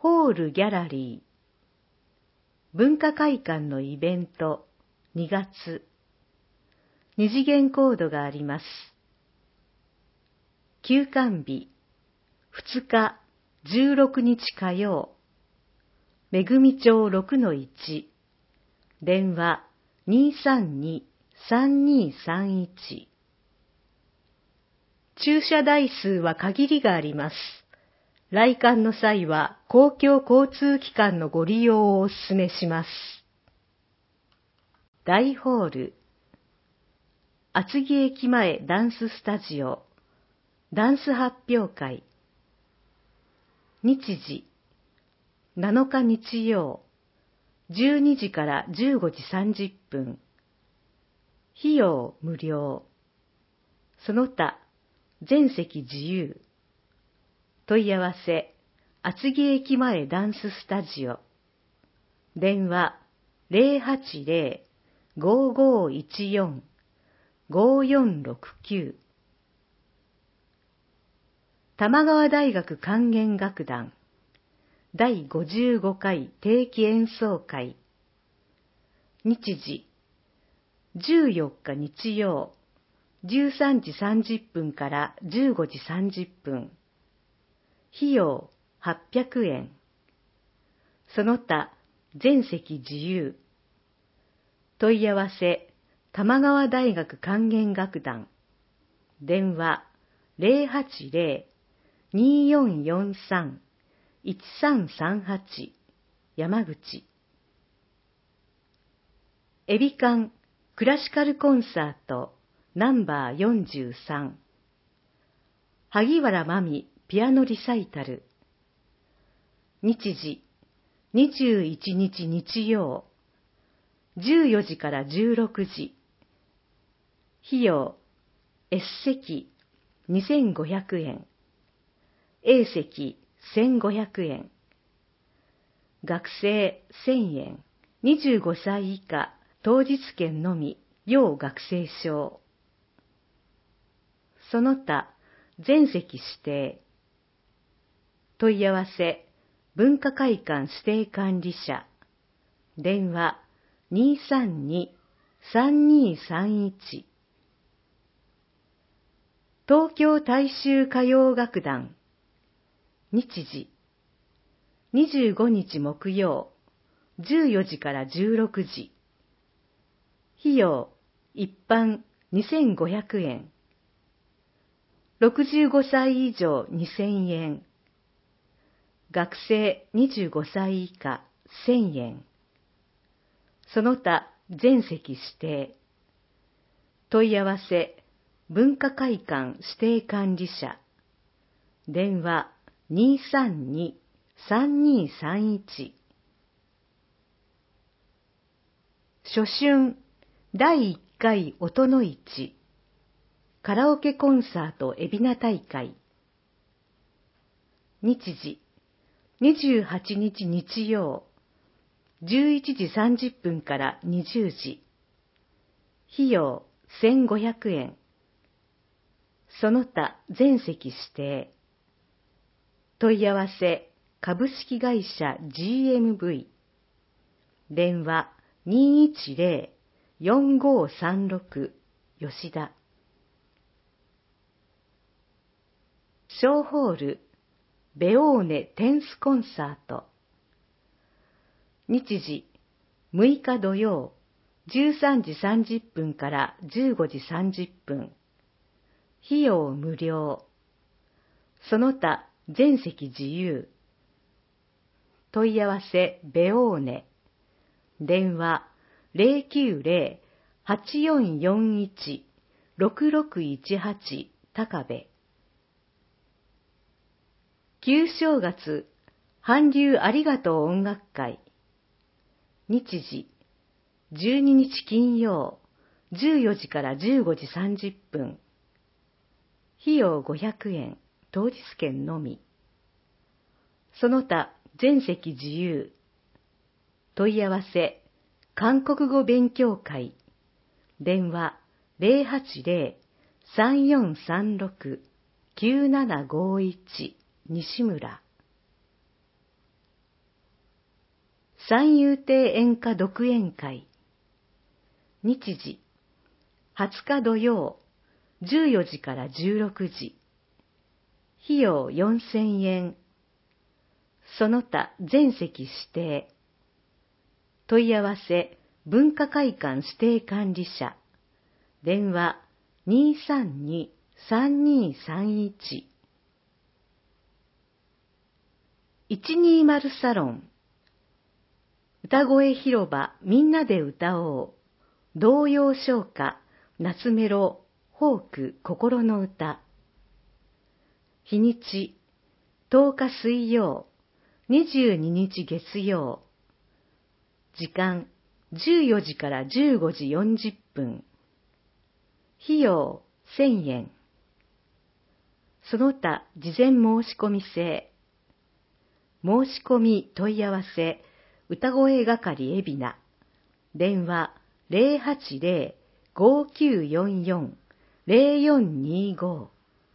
ホールギャラリー、文化会館のイベント、2月。二次元コードがあります。休館日、2日、16日火曜。めぐみ町 6-1、電話 232-3231。駐車台数は限りがあります。来館の際は公共交通機関のご利用をお勧めします。大ホール、厚木駅前ダンススタジオ、ダンス発表会。日時、7日日曜、12時から15時30分。費用無料。その他、全席自由。問い合わせ、厚木駅前ダンススタジオ。電話080-5514-5469。玉川大学管弦楽団第55回定期演奏会。日時、14日日曜、13時30分から15時30分。費用800円。その他、全席自由。問い合わせ、玉川大学管弦楽団。電話080-2443-1338。山口。エビカンクラシカルコンサートナンバー43。萩原真美ピアノリサイタル。日時、21日日曜、14時から16時。費用、S 席2500円、A 席1500円。学生1000円、25歳以下、当日券のみ、要学生証。その他、全席指定。問い合わせ、文化会館指定管理者。電話232-3231。東京大衆歌謡楽団。日時、25日木曜、14時から16時。費用、一般2500円。65歳以上2000円。学生25歳以下1000円。その他全席指定。問い合わせ、文化会館指定管理者。電話232-3231。初春第1回音の市カラオケコンサート海老名大会。日時、28日日曜、11時30分から20時。費用1500円。その他全席指定。問い合わせ、株式会社 GMV。電話210-4536吉田。小ホールベオーネテンスコンサート。日時、6日土曜、13時30分から15時30分。費用無料。その他全席自由。問い合わせベオーネ。電話090-8441-6618高部。旧正月韓流ありがとう音楽会。日時、12日金曜、14時から15時30分。費用500円、当日券のみ。その他全席自由。問い合わせ、韓国語勉強会。電話080-3436-9751西村。 三遊亭演歌独演会。日時、20日土曜、14時から16時。費用4000円。その他全席指定。問い合わせ、文化会館指定管理者。電話232-3231。120サロン。歌声広場みんなで歌おう。童謡唱歌、夏メロ、フォーク、心の歌。日にち、10日水曜、22日月曜。時間、14時から15時40分。費用、1000円。その他、事前申し込み制。申し込み問い合わせ、歌声係海老名。電話、080-5944-0425。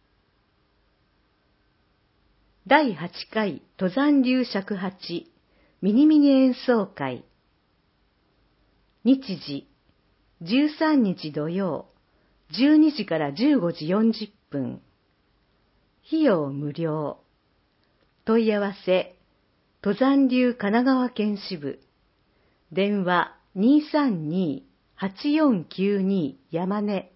第8回登山流尺八ミニミニ演奏会。日時、13日土曜、12時から15時40分。費用無料。問い合わせ、登山流神奈川県支部。電話232-8492山根。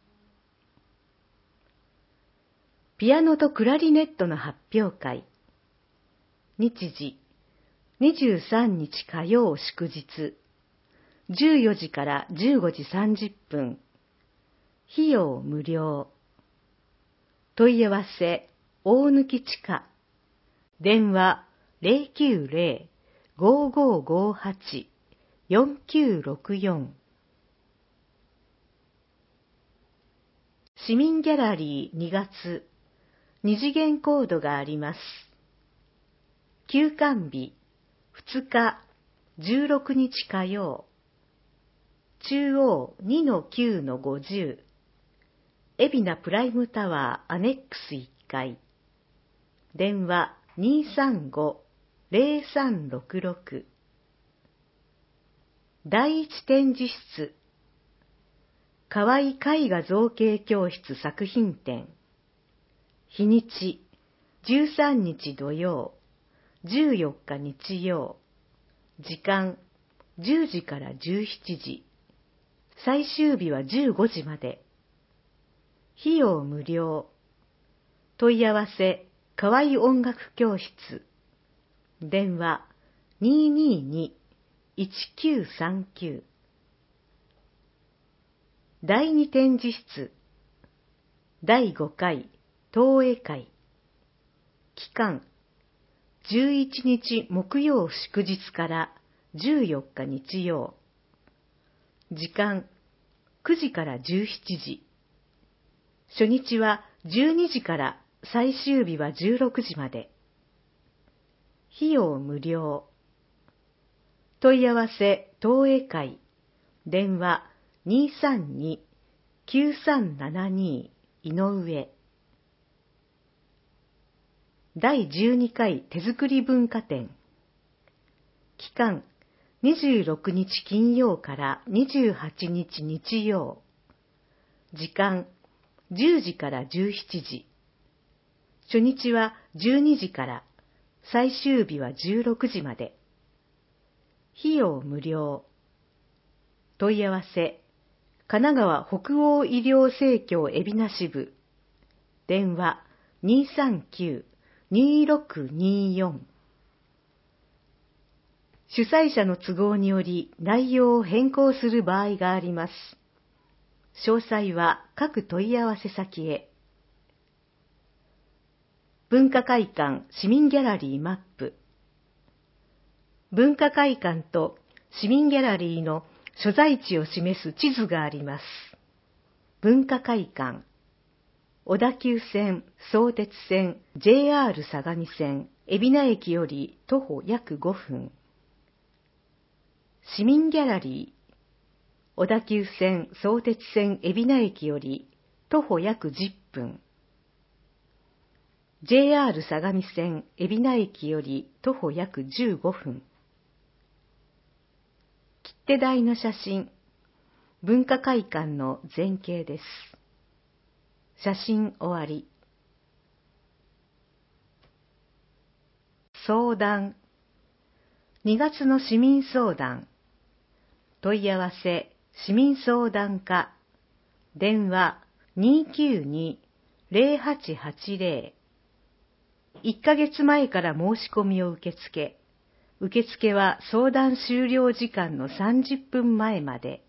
ピアノとクラリネットの発表会。日時、23日火曜祝日。14時から15時30分。費用無料。問い合わせ、大貫地下。電話090-5558-4964。市民ギャラリー2月、二次元コードがあります。休館日、2日、16日火曜。中央 2-9-50。海老名プライムタワーアネックス1階。電話235-0366。第一展示室。河合絵画造形教室作品展。日にち、13日土曜、14日日曜。時間、10時から17時。最終日は15時まで。費用無料。問い合わせ、河合音楽教室。電話222-1939。第二展示室。第5回東映会。期間、11日木曜祝日から14日日曜。時間、9時から17時。初日は12時から最終日は16時まで。費用無料。問い合わせ、東映会。電話232-9372井上。第12回手作り文化展。期間、26日金曜から28日日曜。時間、10時から17時。初日は12時から最終日は16時まで。費用無料。問い合わせ、神奈川北欧医療生協海老名支部。電話239-2624。主催者の都合により内容を変更する場合があります。詳細は各問い合わせ先へ。文化会館市民ギャラリーマップ。文化会館と市民ギャラリーの所在地を示す地図があります。文化会館、小田急線、相鉄線、JR 相模線、海老名駅より徒歩約5分。市民ギャラリー、小田急線、相鉄線、海老名駅より徒歩約10分。JR 相模線、海老名駅より徒歩約15分。 手台の写真、文化会館の前景です。写真終わり。相談。2月の市民相談。問い合わせ、市民相談課。電話 292-0880。1ヶ月前から申し込みを受付。受付は相談終了時間の30分前まで。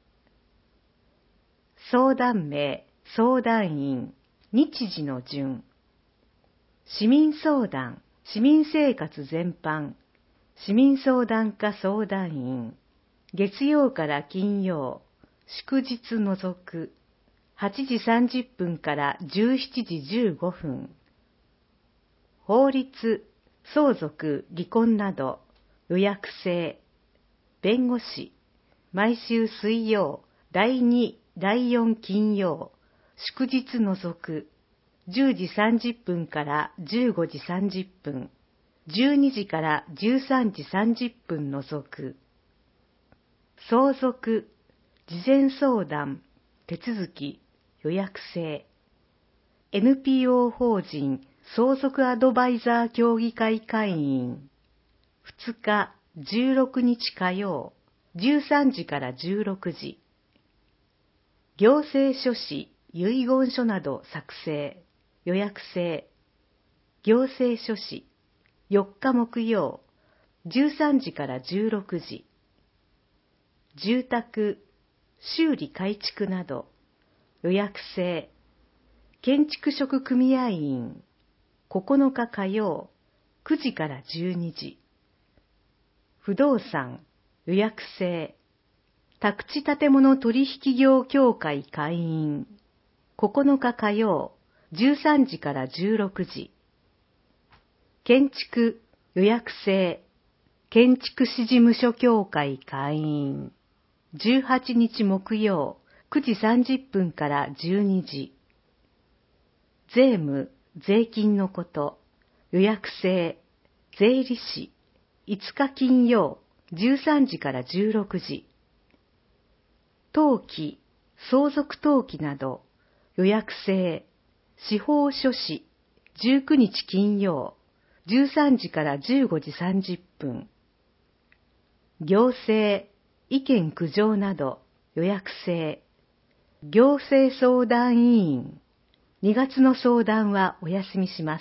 相談名、相談員、日時の順。市民相談、市民生活全般、市民相談課相談員、月曜から金曜、祝日除く、8時30分から17時15分。法律、相続、離婚など、予約制。弁護士、毎週水曜、第2、第4金曜、祝日除く、10時30分から15時30分、12時から13時30分除く。相続、事前相談、手続き、予約制。NPO 法人相続アドバイザー協議会会員。2日、16日火曜、13時から16時。行政書士、遺言書など作成、予約制。行政書士、4日木曜、13時から16時。住宅、修理改築など、予約制。建築職組合員、9日火曜、9時から12時。不動産、予約制。宅地建物取引業協会会員、9日火曜、13時から16時。建築、予約制。建築士事務所協会会員、18日木曜、9時30分から12時。税務、税金のこと、予約制。税理士、5日金曜、13時から16時。登記、相続登記など、予約制。司法書士、19日金曜、13時から15時30分。行政、意見苦情など、予約制。行政相談委員、2月の相談はお休みします。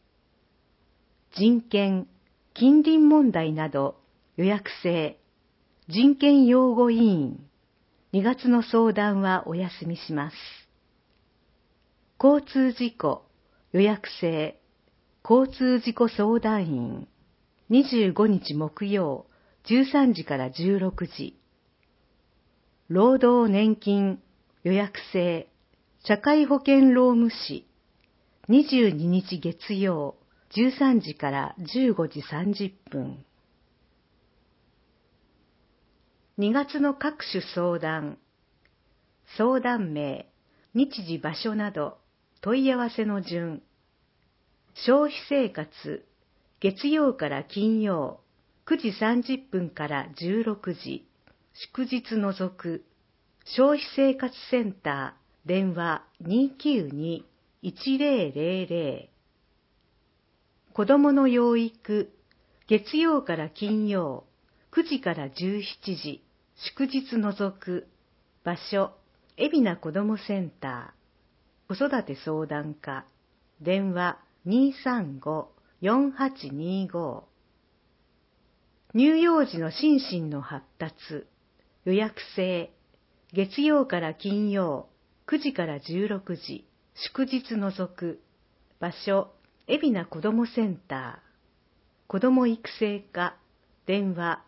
人権、近隣問題など、予約制。人権擁護委員、2月の相談はお休みします。交通事故、予約制。交通事故相談員、25日木曜、13時から16時。労働年金、予約制。社会保険労務士、22日月曜、13時から15時30分。2月の各種相談。相談名、日時場所など、問い合わせの順。消費生活、月曜から金曜、9時30分から16時、祝日除く、消費生活センター、電話 292-1000。子どもの養育、月曜から金曜、9時から17時、祝日除く、場所、海老名子どもセンター、子育て相談課、電話 235-4825。乳幼児の心身の発達、予約制、月曜から金曜、9時から16時、祝日除く、場所、海老名子どもセンター、子ども育成課、電話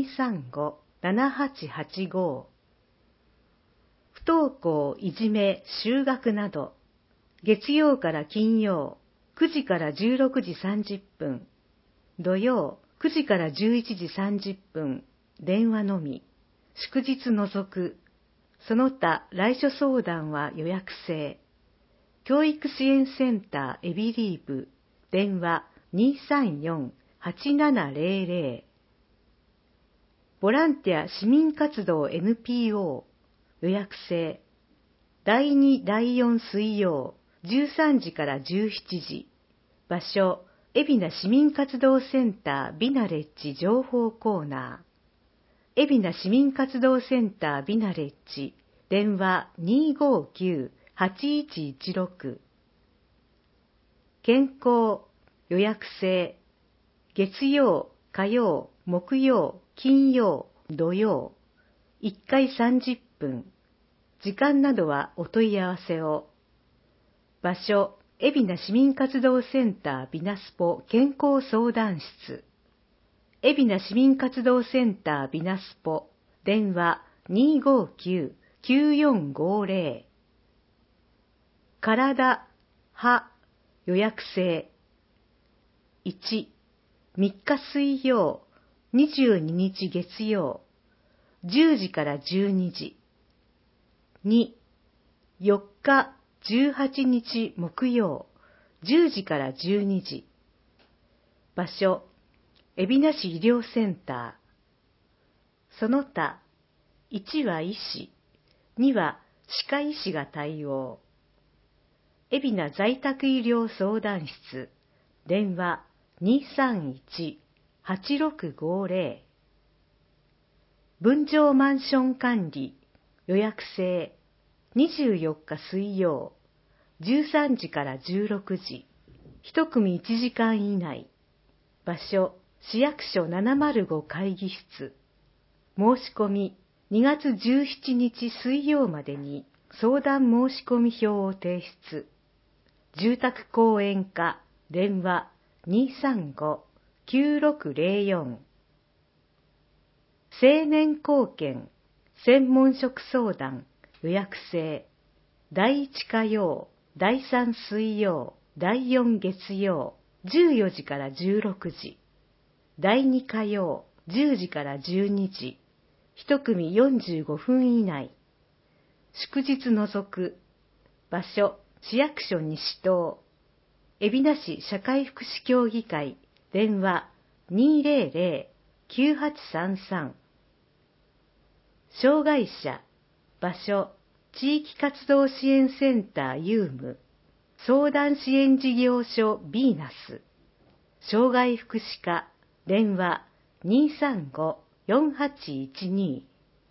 235-7885。不登校、いじめ、就学など、月曜から金曜、9時から16時30分、土曜、9時から11時30分、電話のみ、祝日除く、その他来所相談は予約制。教育支援センターエビリーブ、電話 234-8700。 ボランティア市民活動 NPO 予約制第2第4水曜13時から17時場所海老名市民活動センタービナレッジ情報コーナー海老名市民活動センタービナレッジ電話 259-8116 健康予約制月曜、火曜、木曜、金曜、土曜1回30分時間などはお問い合わせを場所海老名市民活動センタービナスポ健康相談室海老名市民活動センタービナスポ電話 259-9450 体、歯、予約制1、3日水曜、22日月曜、10時から12時2、4日、18日木曜、10時から12時場所、海老名市医療センターその他、1は医師、2は歯科医師が対応海老名在宅医療相談室電話 231-8650 分譲マンション管理予約制24日水曜13時から16時1組1時間以内場所市役所705会議室申し込み2月17日水曜までに相談申し込み票を提出住宅公園課電話 235-9604 青年貢献専門職相談予約制第1火曜第3水曜第4月曜14時から16時第2火曜10時から12時1組45分以内祝日除く場所市役所西東海老名市社会福祉協議会電話 200-9833 障害者場所地域活動支援センターユーム相談支援事業所ヴィーナス障害福祉課電話 235-4812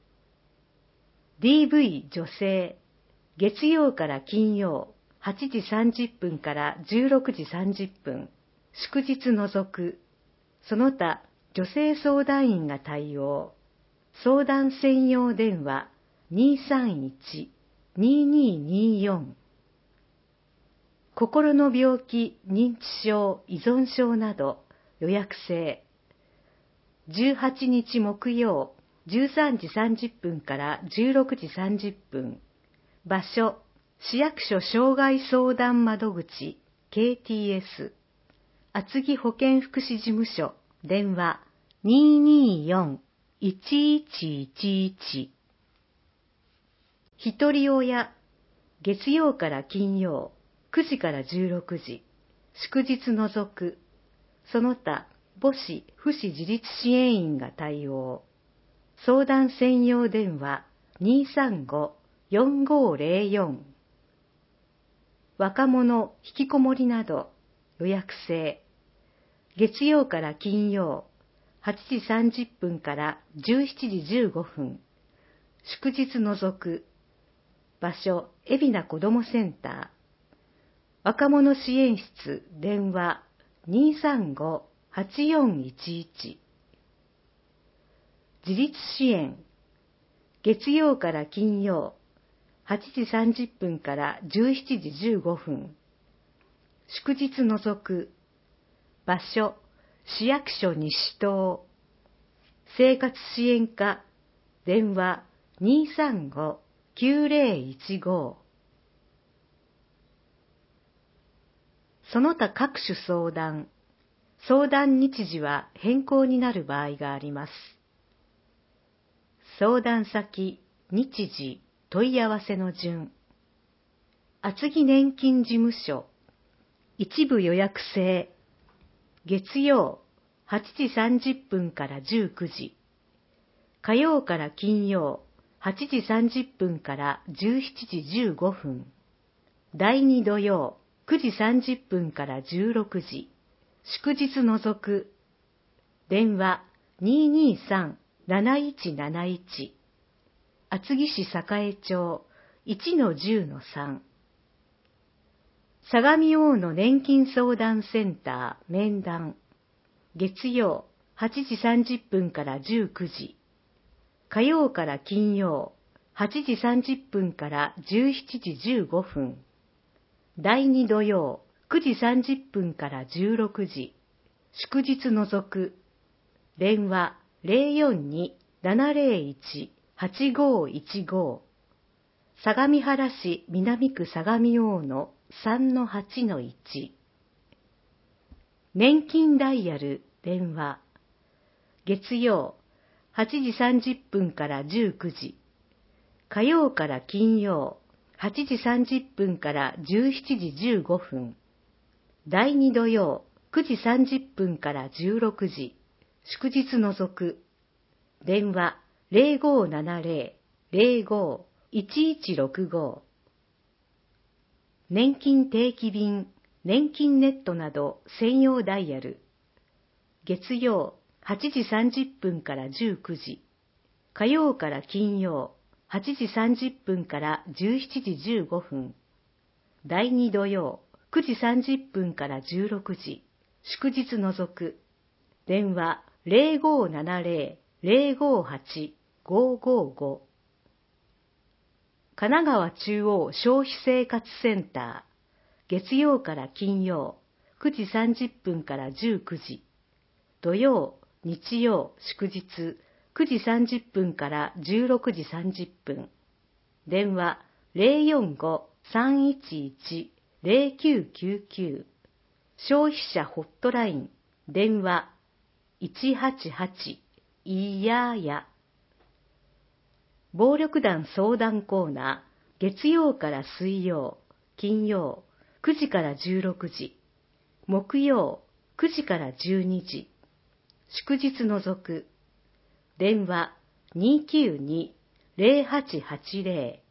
DV 女性月曜から金曜8時30分から16時30分祝日除くその他女性相談員が対応相談専用電話 231-2224 心の病気認知症依存症など予約制18日木曜13時30分から16時30分場所市役所障害相談窓口 KTS 厚木保健福祉事務所電話 224-1111 ひとり親月曜から金曜9時から16時祝日除くその他母子父子自立支援員が対応相談専用電話 235-4504 若者引きこもりなど予約制月曜から金曜8時30分から17時15分祝日除く場所海老名こどもセンター若者支援室電話 235-8411 自立支援月曜から金曜8時30分から17時15分祝日除く場所市役所西東生活支援課電話 235-9015 その他各種相談日時は変更になる場合があります相談先日時問い合わせの順厚木年金事務所一部予約制月曜8時30分から19時火曜から金曜、8時30分から17時15分。第2土曜、9時30分から16時。祝日除く。電話223-7171。厚木市栄町 1-10-3。相模大野年金相談センター面談。月曜8時30分から19時。火曜から金曜8時30分から17時15分。第2土曜9時30分から16時。祝日除く。電話042-701-8515。相模原市南区相模大野 3-8-1。年金ダイヤル電話。月曜8時30分から19時。火曜から金曜8時30分から17時15分。第2土曜9時30分から16時。祝日除く。電話0570-05-1165。年金定期便、年金ネットなど専用ダイヤル。月曜8時30分から19時。火曜から金曜8時30分から17時15分。第2土曜9時30分から16時。祝日除く。電話0570-058-555。神奈川中央消費生活センター。月曜から金曜9時30分から19時。土曜、日曜、祝日9時30分から16時30分。電話045-311-0999。消費者ホットライン。電話188いやや。暴力団相談コーナー。月曜から水曜、金曜9時から16時。木曜9時から12時。祝日除く。電話292-0880。